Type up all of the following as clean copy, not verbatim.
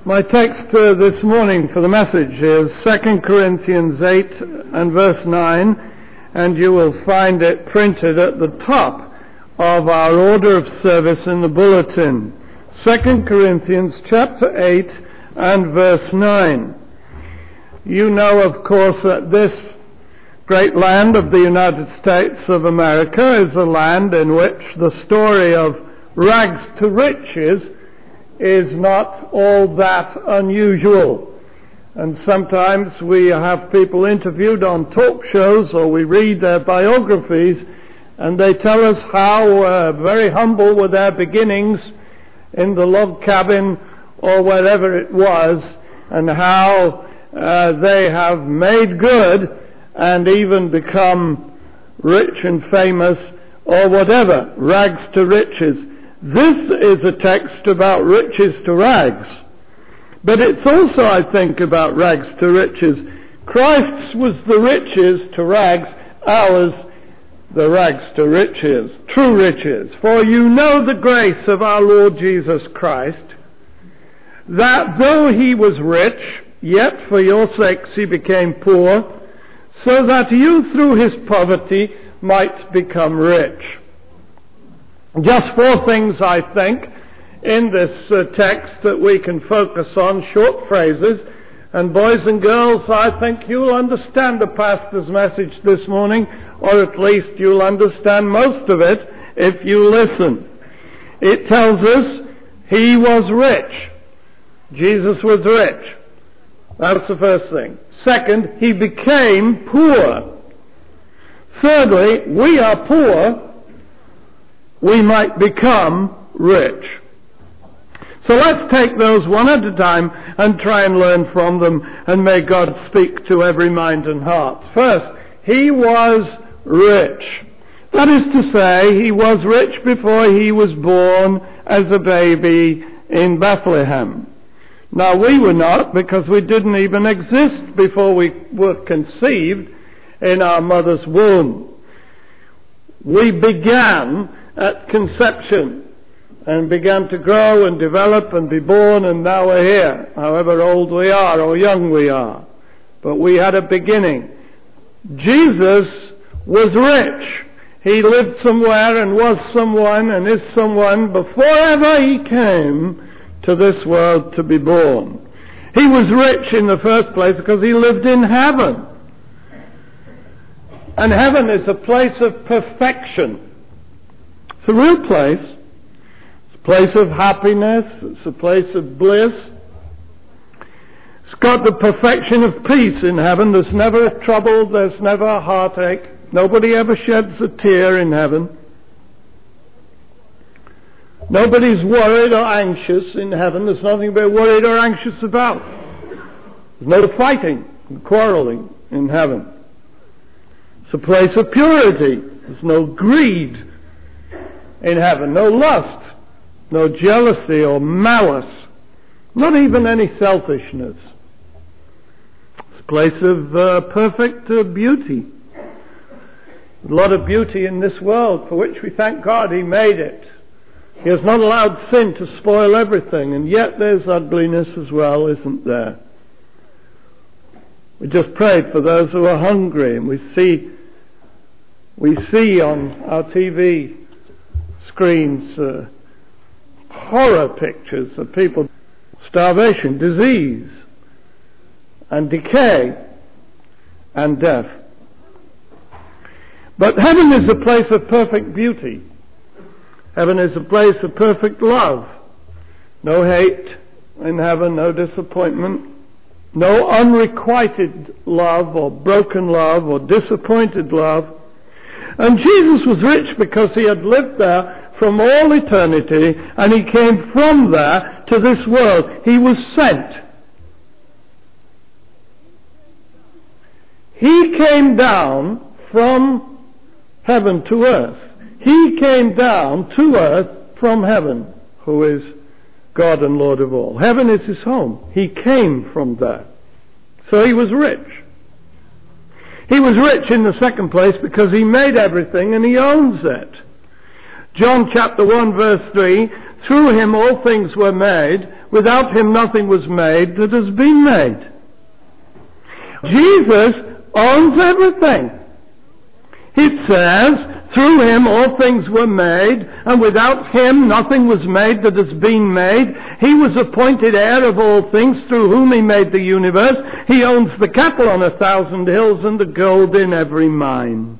My text this morning for the message is 2 Corinthians 8 and verse 9, and you will find it printed at the top of our order of service in the bulletin. 2 Corinthians chapter 8 and verse 9. You know, of course, that this great land of the United States of America is a land in which the story of rags to riches is not all that unusual. And sometimes we have people interviewed on talk shows, or we read their biographies, and they tell us how very humble were their beginnings in the log cabin or whatever it was, and how they have made good and even become rich and famous or whatever, rags to riches. This is a text about riches to rags. But it's also, I think, about rags to riches. Christ's was the riches to rags, ours the rags to riches, true riches. For you know the grace of our Lord Jesus Christ, that though he was rich, yet for your sakes he became poor, so that you through his poverty might become rich. Just four things, I think, in this text that we can focus on, short phrases. And boys and girls, I think you'll understand the pastor's message this morning, or at least you'll understand most of it if you listen. It tells us he was rich. Jesus was rich. That's the first thing. Second, he became poor. Thirdly, we are poor, we might become rich. So let's take those one at a time and try and learn from them, and may God speak to every mind and heart. First, he was rich. That is to say, he was rich before he was born as a baby in Bethlehem. Now, we were not, because we didn't even exist before we were conceived in our mother's womb. We began at conception and began to grow and develop and be born, and now we're here, however old we are or young we are. But we had a beginning. Jesus was rich. He lived somewhere and was someone and is someone before ever he came to this world to be born. He was rich in the first place because he lived in heaven. And heaven is a place of perfection. It's a real place. It's a place of happiness. It's a place of bliss. It's got the perfection of peace in heaven. There's never a trouble. There's never a heartache. Nobody ever sheds a tear in heaven. Nobody's worried or anxious in heaven. There's nothing to be worried or anxious about. There's no fighting and quarreling in heaven. It's a place of purity. There's no greed in heaven, no lust, no jealousy or malice, not even any selfishness. It's a place of perfect beauty. A lot of beauty in this world, for which we thank God he made it. He has not allowed sin to spoil everything, and yet there's ugliness as well, isn't there? We just prayed for those who are hungry, and we see on our TV screens horror pictures of people, starvation, disease, and decay, and death. But heaven is a place of perfect beauty. Heaven is a place of perfect love. No hate in heaven, no disappointment, no unrequited love or broken love or disappointed love. And Jesus was rich because he had lived there from all eternity, and he came from there to this world. He was sent. He came down from heaven to earth. He came down to earth from heaven, who is God and Lord of all. Heaven is his home. He came from there. So he was rich. He was rich in the second place because he made everything and he owns it. John chapter 1 verse 3 through him all things were made. Without him nothing was made that has been made. Jesus owns everything. It says, through him all things were made, and without him nothing was made that has been made. He was appointed heir of all things, through whom he made the universe. He owns the cattle on 1,000 hills and the gold in every mine.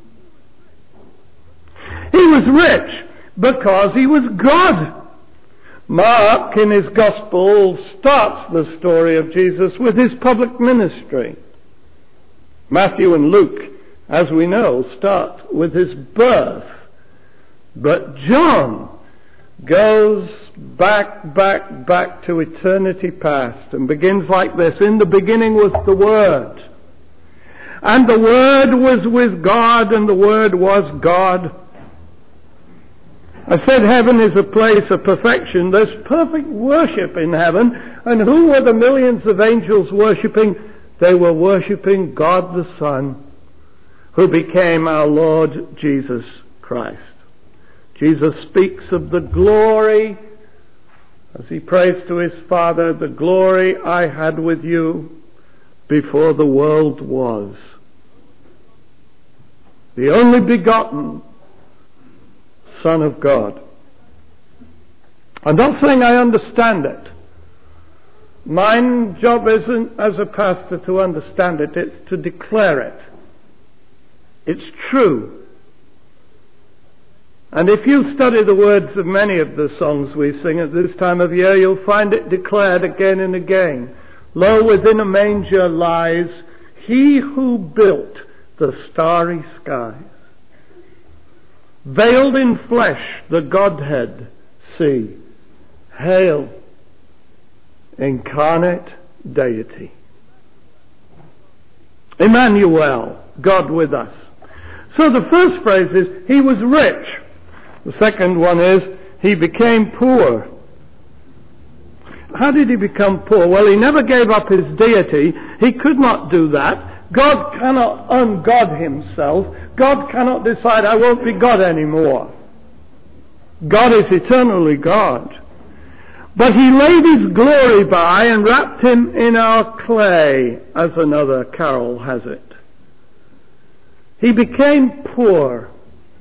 He was rich because he was God. Mark, in his Gospel, starts the story of Jesus with his public ministry. Matthew and Luke, as we know, start with his birth. But John goes back to eternity past and begins like this. In the beginning was the Word. And the Word was with God, and the Word was God. I said heaven is a place of perfection. There's perfect worship in heaven. And who were the millions of angels worshipping? They were worshipping God the Son, who became our Lord Jesus Christ. Jesus speaks of the glory, as he prays to his Father, the glory I had with you before the world was. The only begotten Son of God. I'm not saying I understand it. My job isn't as a pastor to understand it, it's to declare it. It's true. And if you study the words of many of the songs we sing at this time of year, you'll find it declared again and again. Lo, within a manger lies he who built the starry skies. Veiled in flesh the Godhead see. Hail, incarnate deity. Emmanuel, God with us. So the first phrase is, he was rich. The second one is, he became poor. How did he become poor? Well, he never gave up his deity. He could not do that. God cannot ungod himself. God cannot decide, I won't be God anymore. God is eternally God. But he laid his glory by and wrapped him in our clay, as another carol has it. He became poor.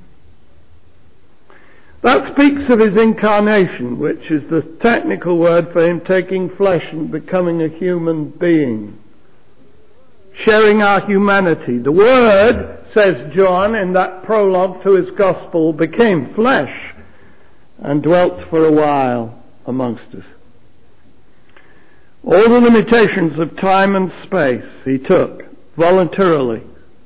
That speaks of his incarnation, which is the technical word for him taking flesh and becoming a human being, sharing our humanity. The Word, says John in that prologue to his Gospel, became flesh and dwelt for a while amongst us. All the limitations of time and space he took voluntarily.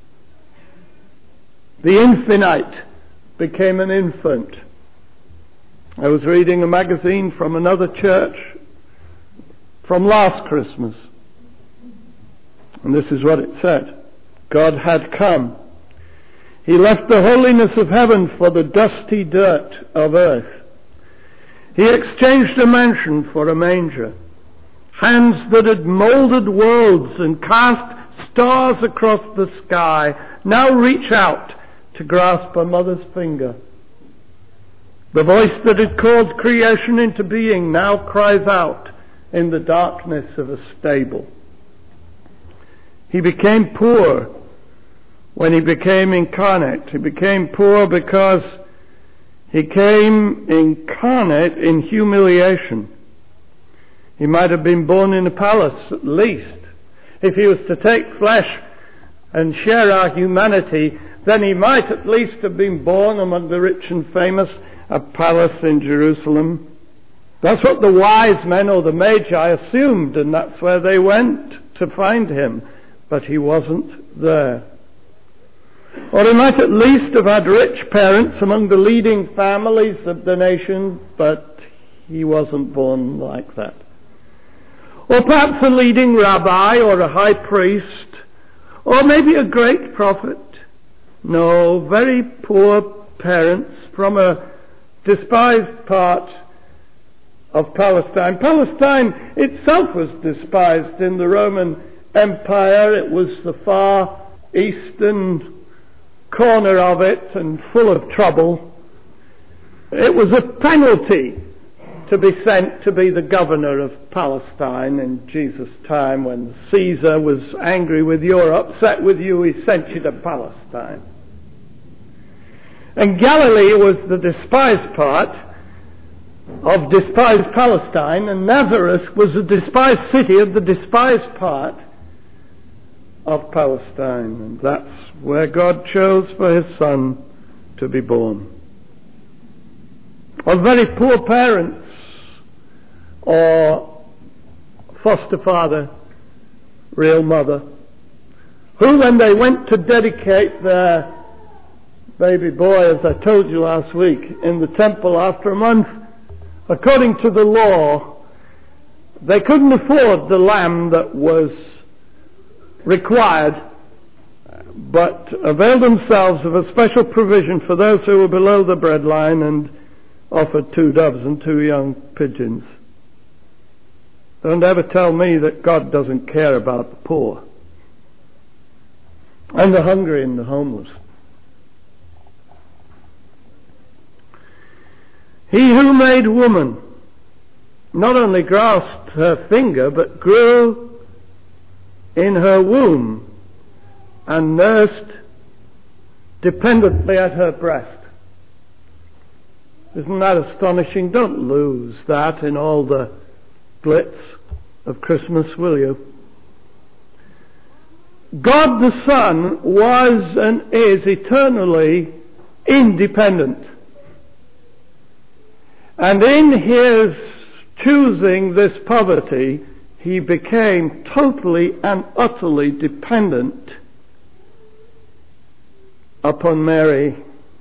The infinite became an infant. I was reading a magazine from another church from last Christmas, and this is what it said. God had come. He left the holiness of heaven for the dusty dirt of earth. He exchanged a mansion for a manger. Hands that had molded worlds and cast stars across the sky now reach out to grasp a mother's finger. The voice that had called creation into being now cries out in the darkness of a stable. He became poor when he became incarnate. He became poor because he came incarnate in humiliation. He might have been born in a palace at least. If he was to take flesh and share our humanity, then he might at least have been born among the rich and famous, a palace in Jerusalem. That's what the wise men or the Magi assumed, and that's where they went to find him. But he wasn't there. Or he might at least have had rich parents among the leading families of the nation, but he wasn't born like that. Or perhaps a leading rabbi or a high priest, or maybe a great prophet. No, very poor parents from a despised part of Palestine. Palestine itself was despised in the Roman Empire. It was the far eastern corner of it and full of trouble. It was a penalty to be sent to be the governor of Palestine in Jesus' time. When Caesar was angry with you or upset with you, he sent you to Palestine. And Galilee was the despised part of despised Palestine, and Nazareth was the despised city of the despised part of Palestine. And that's where God chose for his Son to be born. Of very poor parents or foster father, real mother, who when they went to dedicate their baby boy, as I told you last week, in the temple after a month, according to the law, they couldn't afford the lamb that was required, but availed themselves of a special provision for those who were below the breadline and offered 2 doves and 2 young pigeons. Don't ever tell me that God doesn't care about the poor and the hungry and the homeless. He who made woman not only grasped her finger, but grew in her womb and nursed dependently at her breast. Isn't that astonishing? Don't lose that in all the glitz of Christmas, will you? God the Son was and is eternally independent. And in his choosing this poverty, he became totally and utterly dependent upon Mary.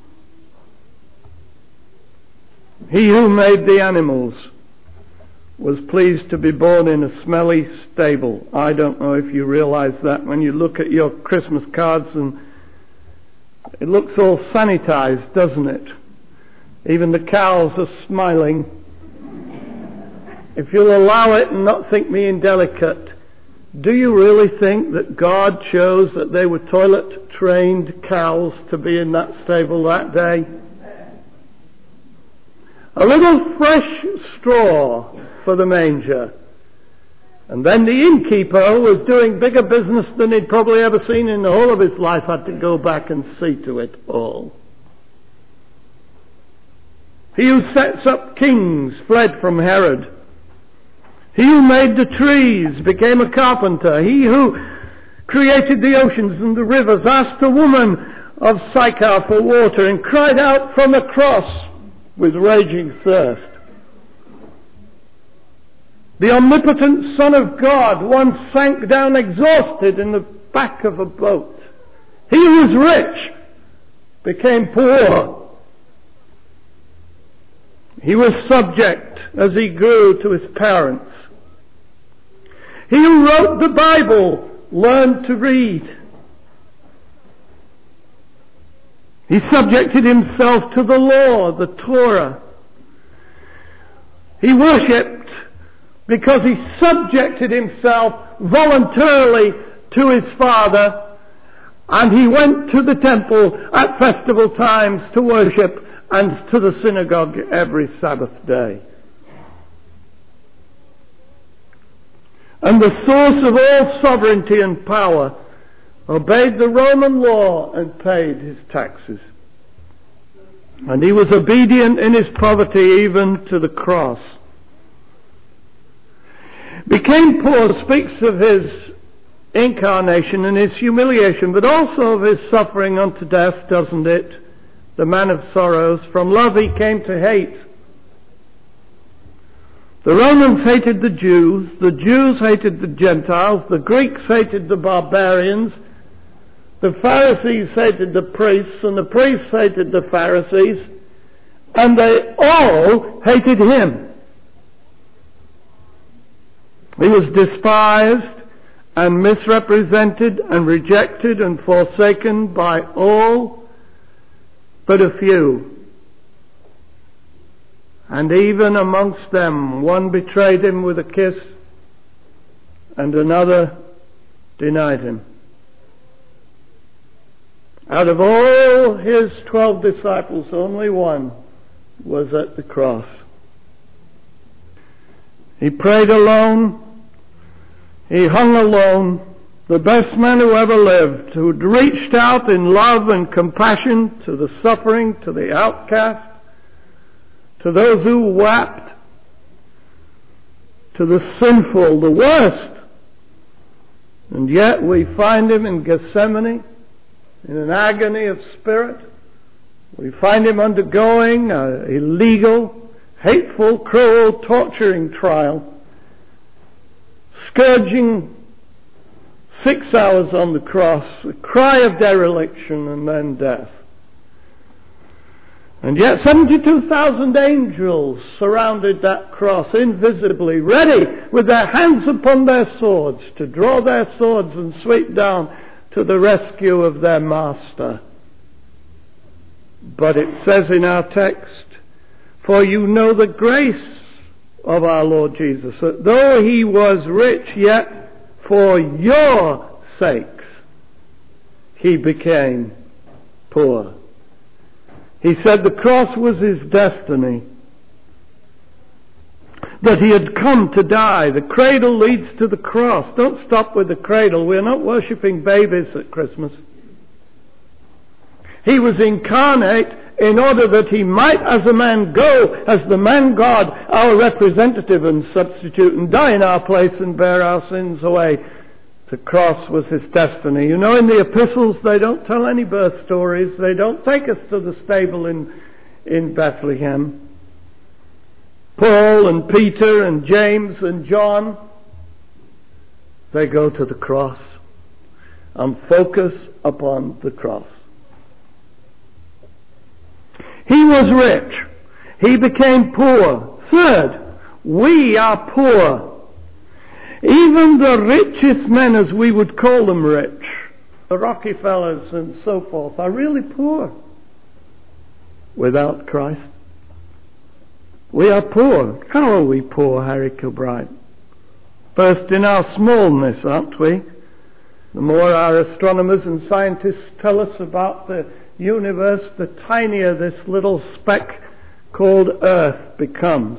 He who made the animals was pleased to be born in a smelly stable. I don't know if you realize that when you look at your Christmas cards, and it looks all sanitized, doesn't it? Even the cows are smiling. If you'll allow it and not think me indelicate, do you really think that God chose that they were toilet-trained cows to be in that stable that day? A little fresh straw for the manger. And then the innkeeper, who was doing bigger business than he'd probably ever seen in the whole of his life, had to go back and see to it all. He who sets up kings fled from Herod. He who made the trees became a carpenter. He who created the oceans and the rivers asked a woman of Sychar for water and cried out from a cross with raging thirst. The omnipotent Son of God once sank down exhausted in the back of a boat. He who was rich became poor. He was subject as he grew to his parents. He who wrote the Bible learned to read. He subjected himself to the law, the Torah. He worshipped because he subjected himself voluntarily to his Father, and he went to the temple at festival times to worship and to the synagogue every Sabbath day. And the source of all sovereignty and power obeyed the Roman law and paid his taxes. And he was obedient in his poverty even to the cross. Became poor speaks of his incarnation and his humiliation, but also of his suffering unto death, doesn't it? The man of sorrows. From love he came to hate. The Romans hated the Jews hated the Gentiles, the Greeks hated the barbarians, the Pharisees hated the priests, and the priests hated the Pharisees, and they all hated him. He was despised and misrepresented and rejected and forsaken by all but a few. And even amongst them, one betrayed him with a kiss, and another denied him. Out of all his 12 disciples, only one was at the cross. He prayed alone. He hung alone. The best man who ever lived, who reached out in love and compassion to the suffering, to the outcast, to those who wept, to the sinful, the worst. And yet we find him in Gethsemane, in an agony of spirit. We find him undergoing an illegal, hateful, cruel, torturing trial, scourging 6 hours on the cross, a cry of dereliction, and then death. And yet 72,000 angels surrounded that cross invisibly, ready with their hands upon their swords to draw their swords and sweep down to the rescue of their master. But it says in our text, "For you know the grace of our Lord Jesus, that though he was rich, yet for your sakes he became poor." He said the cross was his destiny, that he had come to die. The cradle leads to the cross. Don't stop with the cradle. We're not worshipping babies at Christmas. He was incarnate in order that he might as a man go as the man God, our representative and substitute, and die in our place and bear our sins away. The cross was his destiny. You know, in the epistles they don't tell any birth stories. They don't take us to the stable in Bethlehem. Paul and Peter and James and John, they go to the cross and focus upon the cross. He was rich. He became poor. Third, we are poor. Even the richest men, as we would call them rich, the Rockefellers and so forth, are really poor without Christ. We are poor. How are we poor, Harry Kilbride? First, in our smallness, aren't we? The more our astronomers and scientists tell us about the universe, the tinier this little speck called Earth becomes.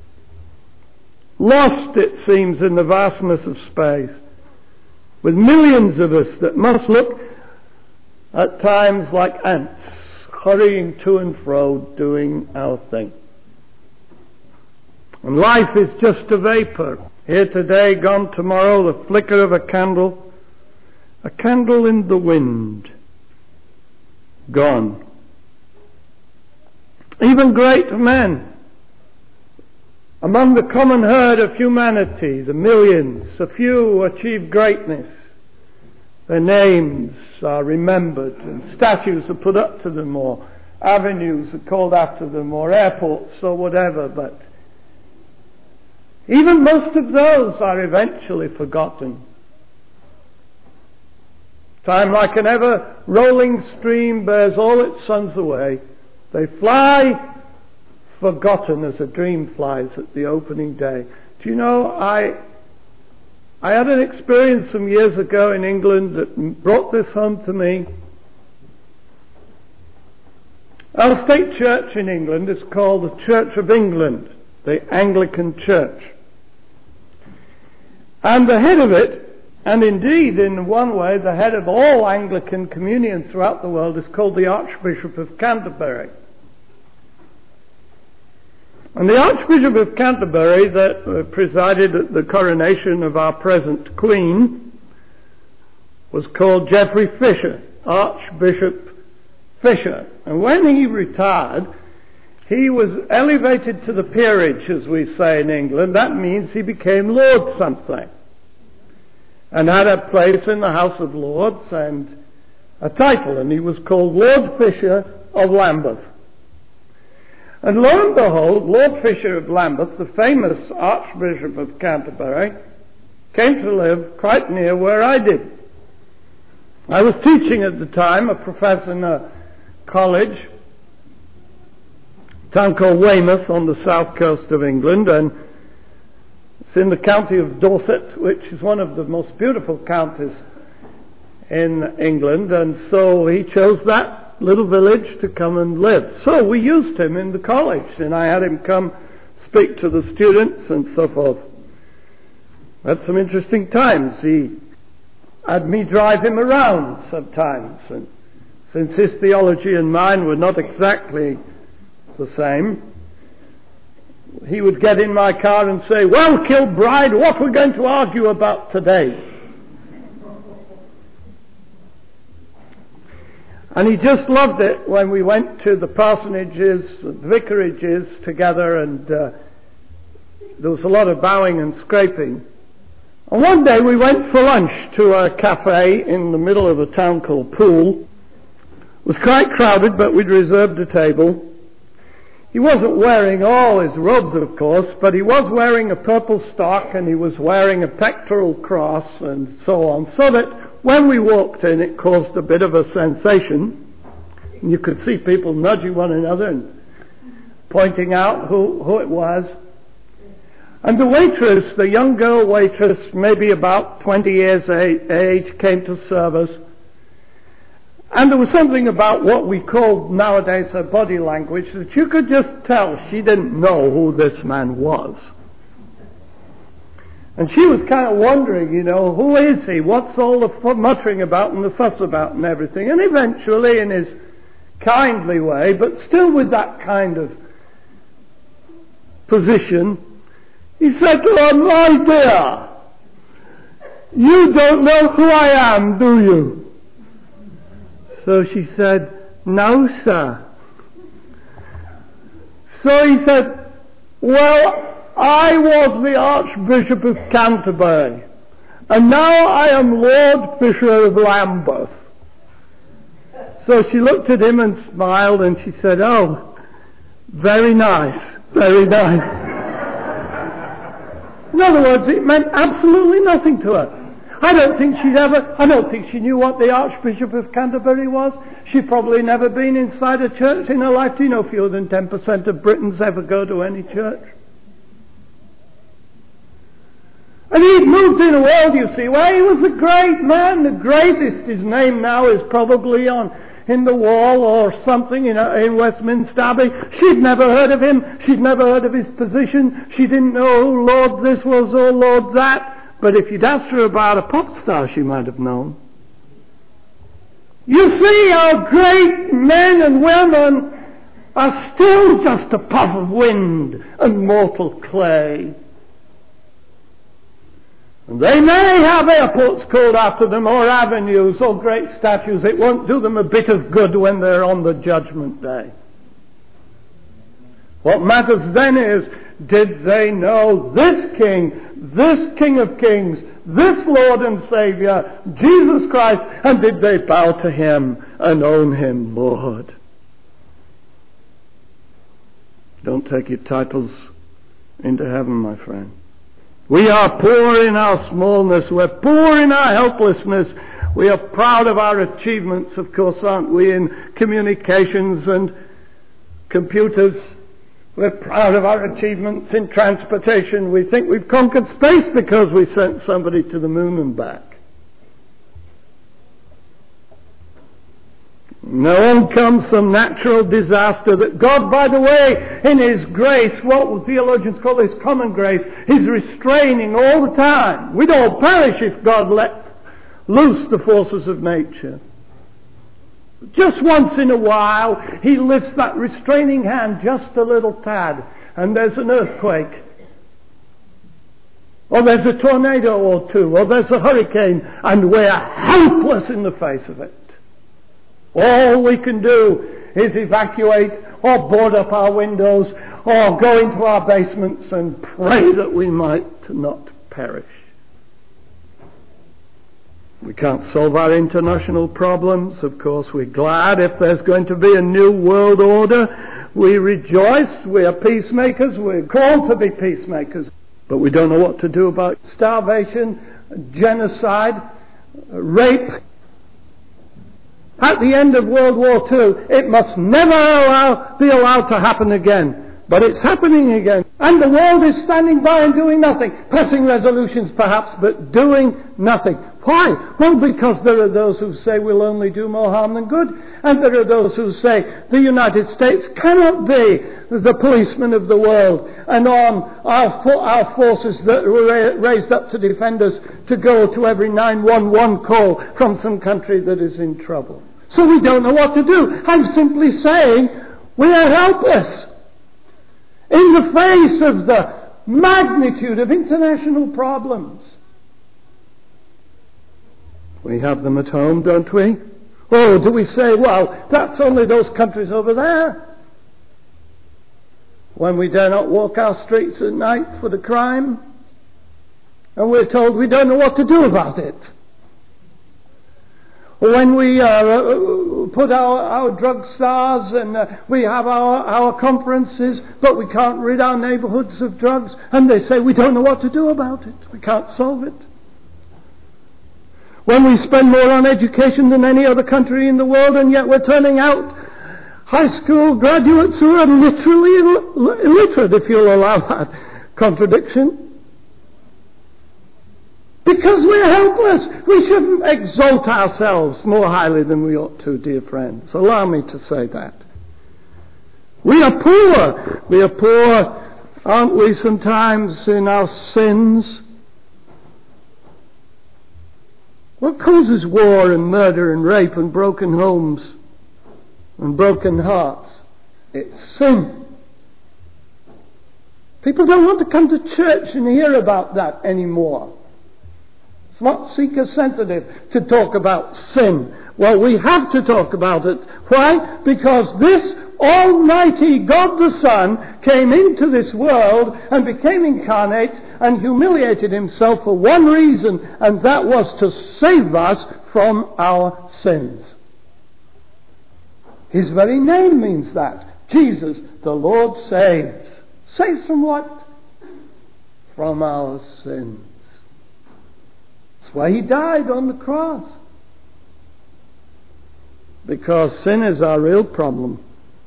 Lost, it seems, in the vastness of space, with millions of us that must look at times like ants, hurrying to and fro, doing our thing. And life is just a vapor. Here today, gone tomorrow, the flicker of a candle in the wind, gone. Even great men, among the common herd of humanity, the millions, a few achieve greatness. Their names are remembered and statues are put up to them, or avenues are called after them, or airports or whatever, but even most of those are eventually forgotten. Time, like an ever-rolling stream, bears all its sons away. They fly, forgotten as a dream flies at the opening day. Do you know, I had an experience some years ago in England that brought this home to me. Our state church in England is called the Church of England, the Anglican Church. And the head of it, and indeed in one way the head of all Anglican communion throughout the world, is called the Archbishop of Canterbury. And the Archbishop of Canterbury that presided at the coronation of our present Queen was called Geoffrey Fisher, Archbishop Fisher. And when he retired, he was elevated to the peerage, as we say in England. That means he became Lord something, and had a place in the House of Lords and a title, and he was called Lord Fisher of Lambeth. And lo and behold, Lord Fisher of Lambeth, the famous Archbishop of Canterbury, came to live quite near where I did. I was teaching at the time, a professor in a college, a town called Weymouth on the south coast of England, and it's in the county of Dorset, which is one of the most beautiful counties in England, and so he chose that little village to come and live. So we used him in the college, and I had him come speak to the students and so forth. Had some interesting times. He had me drive him around sometimes, and since his theology and mine were not exactly the same, he would get in my car and say, "Well, Kilbride, what we're going to argue about today?" And he just loved it when we went to the parsonages, the vicarages together, and there was a lot of bowing and scraping. And one day we went for lunch to a cafe in the middle of a town called Poole. It was quite crowded, but we'd reserved a table. He wasn't wearing all his robes, of course, but he was wearing a purple stock, and he was wearing a pectoral cross and so on, so that when we walked in it caused a bit of a sensation. And you could see people nudging one another and pointing out who it was. And the waitress, the young girl waitress, maybe about 20 years age, came to serve us. And there was something about what we call nowadays her body language that you could just tell she didn't know who this man was. And she was kind of wondering, who is he? What's all the muttering about and the fuss about and everything? And eventually, in his kindly way, but still with that kind of position, he said to her, "My dear, you don't know who I am, do you?" So she said, "No, sir." So he said, "Well, I was the Archbishop of Canterbury, and now I am Lord Fisher of Lambeth." So she looked at him and smiled, and she said, "Oh, very nice, very nice." In other words, it meant absolutely nothing to her. I don't think she knew what the Archbishop of Canterbury was. She'd probably never been inside a church in her life. Do you know fewer than 10% of Britons ever go to any church? And he'd moved in a world, you see, where he was a great man, the greatest. His name now is probably in the wall or something in Westminster Abbey. She'd never heard of him. She'd never heard of his position. She didn't know who Lord this was or Lord that. But if you'd asked her about a pop star, she might have known. You see, our great men and women are still just a puff of wind and mortal clay. And they may have airports called after them, or avenues, or great statues. It won't do them a bit of good when they're on the judgment day. What matters then is, did they know this King of Kings, this Lord and Saviour, Jesus Christ, and did they bow to Him and own Him Lord? Don't take your titles into heaven, my friend. We are poor in our smallness. We're poor in our helplessness. We are proud of our achievements, of course, aren't we, in communications and computers. We're proud of our achievements in transportation. We think we've conquered space because we sent somebody to the moon and back. Now comes some natural disaster that God, by the way, in His grace, what theologians call His common grace, is restraining all the time. We'd all perish if God let loose the forces of nature. Just once in a while, He lifts that restraining hand just a little tad, and there's an earthquake. Or there's a tornado or two, or there's a hurricane, and we're helpless in the face of it. All we can do is evacuate or board up our windows or go into our basements and pray that we might not perish. We can't solve our international problems. Of course, we're glad if there's going to be a new world order. We rejoice. We are peacemakers. We're called to be peacemakers. But we don't know what to do about starvation, genocide, rape. At the end of World War II, it must never be allowed to happen again. But it's happening again. And the world is standing by and doing nothing. Passing resolutions perhaps, but doing nothing. Why? Well, because there are those who say we'll only do more harm than good. And there are those who say the United States cannot be the policeman of the world. And on our forces that were raised up to defend us to go to every 911 call from some country that is in trouble. So we don't know what to do. I'm simply saying we are helpless in the face of the magnitude of international problems. We have them at home, don't we? Oh, do we say, well, that's only those countries over there? When we dare not walk our streets at night for the crime, and we're told we don't know what to do about it. When we put our drug stars and we have our conferences, but we can't rid our neighbourhoods of drugs, and they say we don't know what to do about it. We can't solve it. When we spend more on education than any other country in the world, and yet we're turning out high school graduates who are literally illiterate, if you'll allow that contradiction. Because we're helpless. We shouldn't exalt ourselves more highly than we ought to, dear friends. Allow me to say that. We are poor. We are poor, aren't we, sometimes in our sins? What causes war and murder and rape and broken homes and broken hearts? It's sin. People don't want to come to church and hear about that anymore. It's not seeker-sensitive to talk about sin. Well, we have to talk about it. Why? Because this Almighty God the Son came into this world and became incarnate and humiliated himself for one reason, and that was to save us from our sins. His very name means that. Jesus, the Lord, saves. Saves from what? From our sins. That's why he died on the cross. Because sin is our real problem.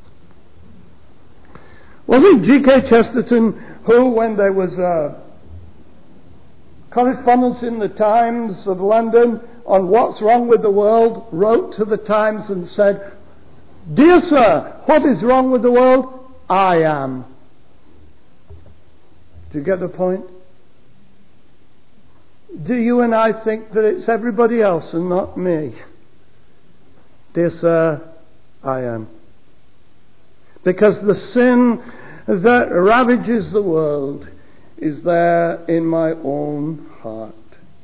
Was it G.K. Chesterton who, when there was a correspondence in the Times of London on what's wrong with the world, wrote to the Times and said, "Dear sir, what is wrong with the world? I am." Do you get the point? Do you and I think that it's everybody else and not me? Dear sir, I am. Because the sin that ravages the world is there in my own heart.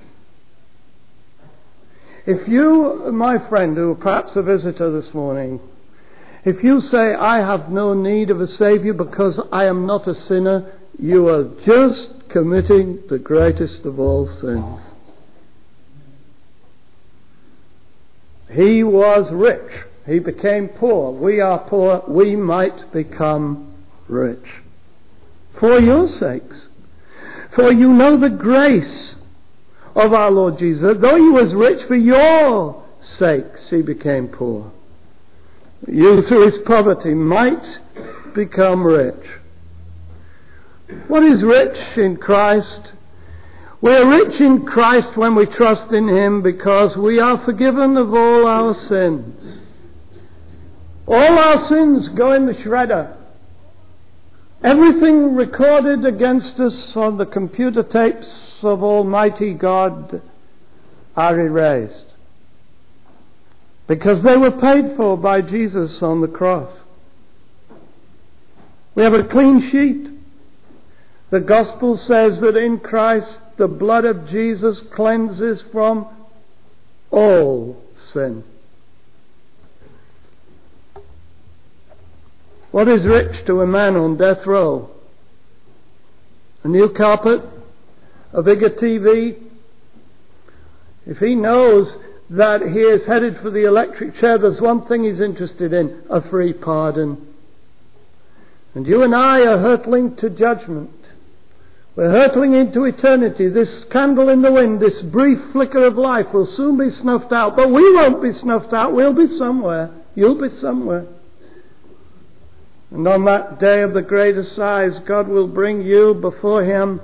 If you, my friend, who are perhaps a visitor this morning, if you say, I have no need of a Saviour because I am not a sinner, you are just committing the greatest of all sins. He was rich. He became poor. We are poor. We might become rich. For your sakes. For you know the grace of our Lord Jesus. Though he was rich, for your sakes he became poor. You through his poverty might become rich. What is rich in Christ? We are rich in Christ when we trust in him because we are forgiven of all our sins. All our sins go in the shredder. Everything recorded against us on the computer tapes of Almighty God are erased. Because they were paid for by Jesus on the cross. We have a clean sheet. The gospel says that in Christ the blood of Jesus cleanses from all sin. What is rich to a man on death row? A new carpet? A bigger TV? If he knows that he is headed for the electric chair, there's one thing he's interested in: a free pardon. And you and I are hurtling to judgment. We're hurtling into eternity. This candle in the wind, this brief flicker of life will soon be snuffed out. But we won't be snuffed out. We'll be somewhere. You'll be somewhere. And on that day of the great assize, God will bring you before Him.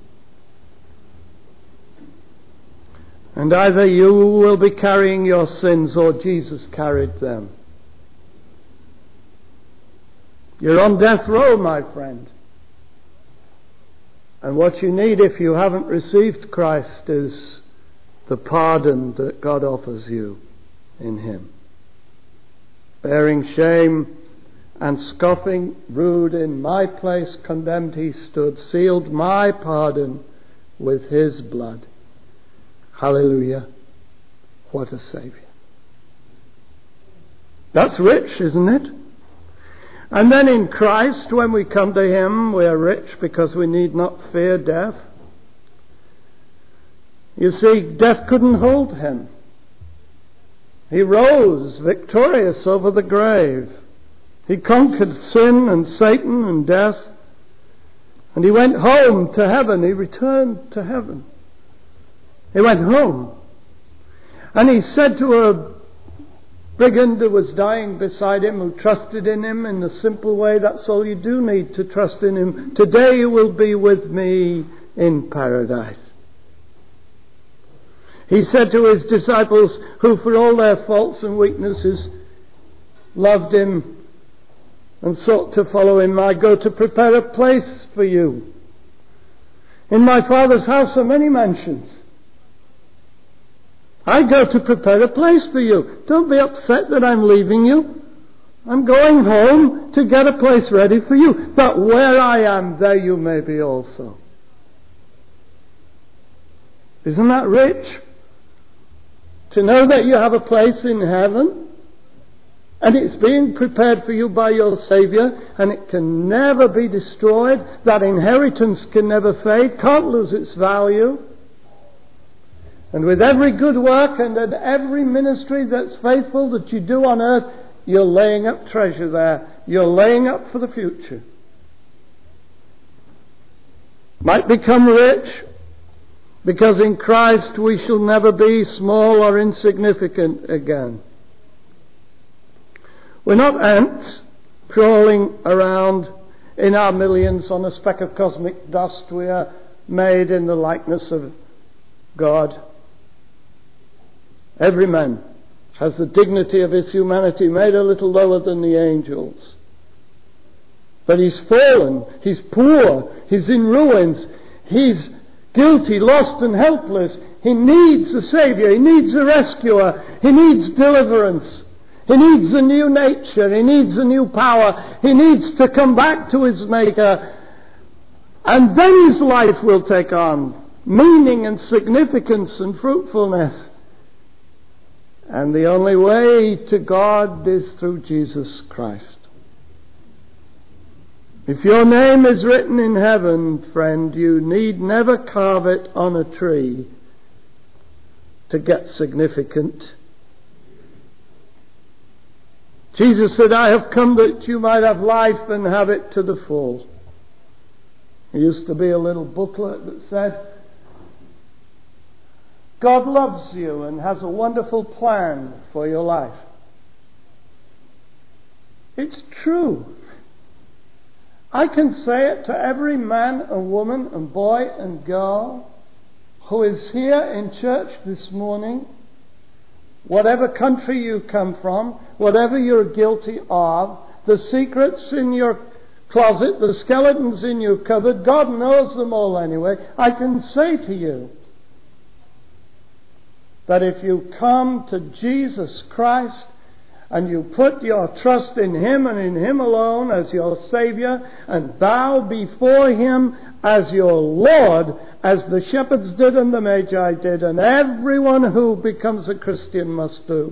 And either you will be carrying your sins or Jesus carried them. You're on death row, my friend. And what you need if you haven't received Christ is the pardon that God offers you in Him. Bearing shame and scoffing, rude, in my place condemned He stood, sealed my pardon with His blood. Hallelujah. What a Saviour. That's rich, isn't it? And then in Christ, when we come to Him, we are rich because we need not fear death. You see, death couldn't hold Him. He rose victorious over the grave. He conquered sin and Satan and death. And He went home to heaven. He returned to heaven. He went home. And He said to a brigand who was dying beside Him, who trusted in Him in a simple way, that's all you do need to trust in Him. Today you will be with me in paradise. He said to His disciples, who for all their faults and weaknesses loved Him and sought to follow Him, I go to prepare a place for you. In my Father's house are many mansions. I go to prepare a place for you. Don't be upset that I'm leaving you. I'm going home to get a place ready for you. But where I am, there you may be also. Isn't that rich? To know that you have a place in heaven, and it's being prepared for you by your Saviour, and it can never be destroyed. That inheritance can never fade, can't lose its value. And with every good work and at every ministry that's faithful that you do on earth, you're laying up treasure there. You're laying up for the future. Might become rich, because in Christ we shall never be small or insignificant again. We're not ants crawling around in our millions on a speck of cosmic dust. We are made in the likeness of God. Every man has the dignity of his humanity, made a little lower than the angels. But he's fallen, he's poor, he's in ruins, he's guilty, lost and helpless. He needs a Saviour, he needs a rescuer, he needs deliverance. He needs a new nature, he needs a new power, he needs to come back to his Maker. And then his life will take on meaning and significance and fruitfulness. And the only way to God is through Jesus Christ. If your name is written in heaven, friend, you need never carve it on a tree to get significant. Jesus said, I have come that you might have life and have it to the full. There used to be a little booklet that said, God loves you and has a wonderful plan for your life. It's true. I can say it to every man and woman and boy and girl who is here in church this morning. Whatever country you come from, whatever you're guilty of, the secrets in your closet, the skeletons in your cupboard, God knows them all anyway. I can say to you that if you come to Jesus Christ and you put your trust in Him and in Him alone as your Saviour and bow before Him as your Lord, as the shepherds did and the Magi did, and everyone who becomes a Christian must do,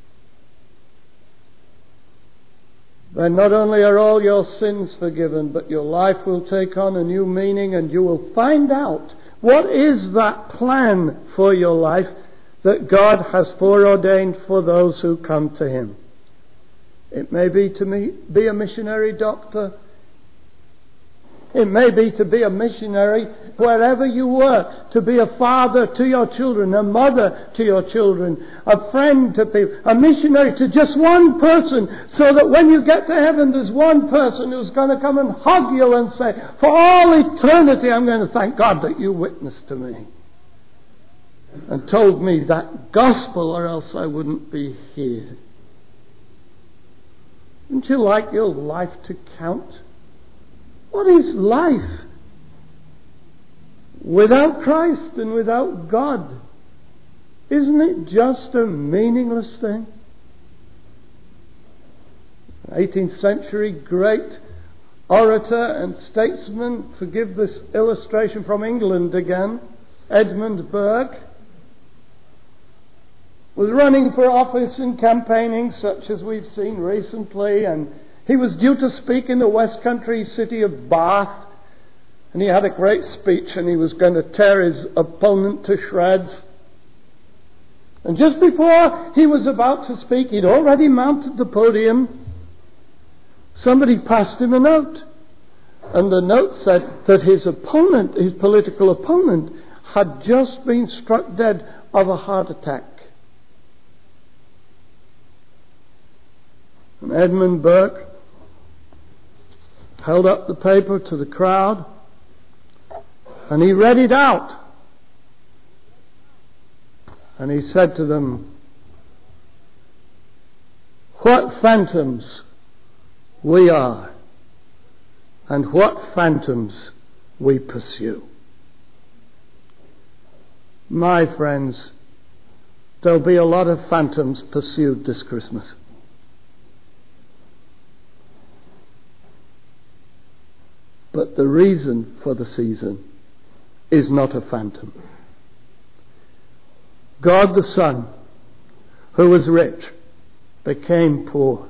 then not only are all your sins forgiven, but your life will take on a new meaning, and you will find out what is that plan for your life that God has foreordained for those who come to Him. It may be to be a missionary doctor. It may be to be a missionary wherever you work, to be a father to your children, a mother to your children, a friend to people, a missionary to just one person, so that when you get to heaven there's one person who's going to come and hug you and say, for all eternity I'm going to thank God that you witnessed to me and told me that gospel, or else I wouldn't be here. Wouldn't you like your life to count? What is life without Christ and without God? Isn't it just a meaningless thing? 18th century great orator and statesman, forgive this illustration from England again, Edmund Burke, was running for office and campaigning such as we've seen recently, and he was due to speak in the West Country city of Bath, and he had a great speech and he was going to tear his opponent to shreds. And just before he was about to speak, he'd already mounted the podium. Somebody passed him a note, and the note said that his opponent, his political opponent, had just been struck dead of a heart attack. And Edmund Burke held up the paper to the crowd and he read it out. And he said to them, what phantoms we are and what phantoms we pursue. My friends, there'll be a lot of phantoms pursued this Christmas. But the reason for the season is not a phantom. God the Son, who was rich, became poor,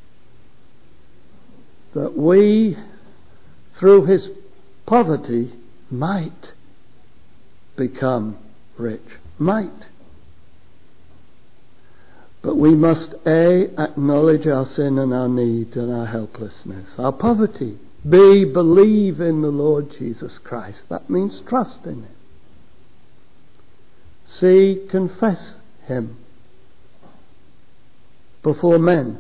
that we, through his poverty, might become rich. Might. But we must acknowledge our sin and our need and our helplessness, our poverty. Believe in the Lord Jesus Christ. That means trust in him. Confess him before men.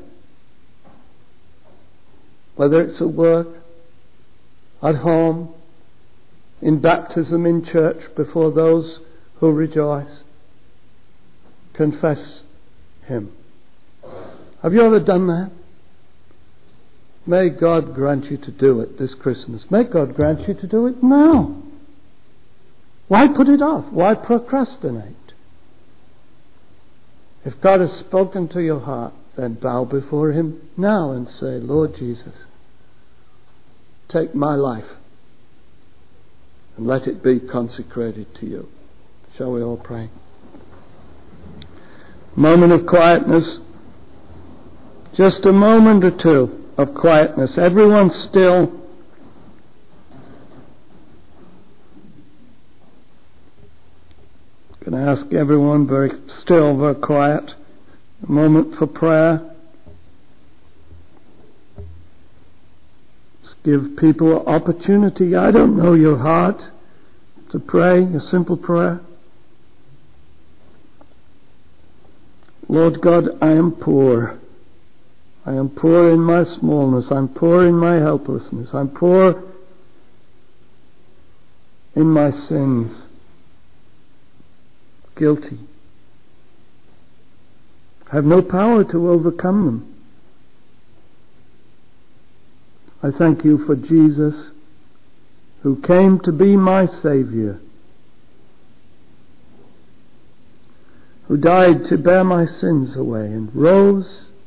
Whether it's at work, at home, in baptism, in church, before those who rejoice. Confess him. Have you ever done that? May God grant you to do it this Christmas. May God grant you to do it now. Why put it off? Why procrastinate? If God has spoken to your heart, then bow before him now and say, Lord Jesus, take my life and let it be consecrated to you. Shall we all pray? Moment of quietness. Just a moment or two of quietness. Everyone still. Can I ask everyone very still, very quiet? A moment for prayer. Just give people an opportunity. I don't know your heart, to pray a simple prayer. Lord God, I am poor. I am poor in my smallness. I'm poor in my helplessness. I'm poor in my sins. Guilty. I have no power to overcome them. I thank you for Jesus, who came to be my Saviour, who died to bear my sins away and rose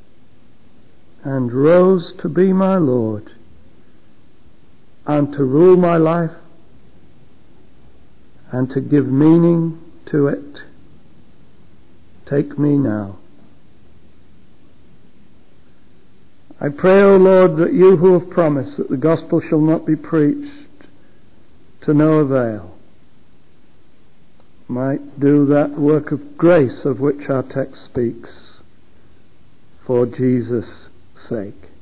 to be my Lord and to rule my life and to give meaning to it. Take me now. I pray, O Lord, that you who have promised that the gospel shall not be preached to no avail might do that work of grace of which our text speaks for Jesus' sake.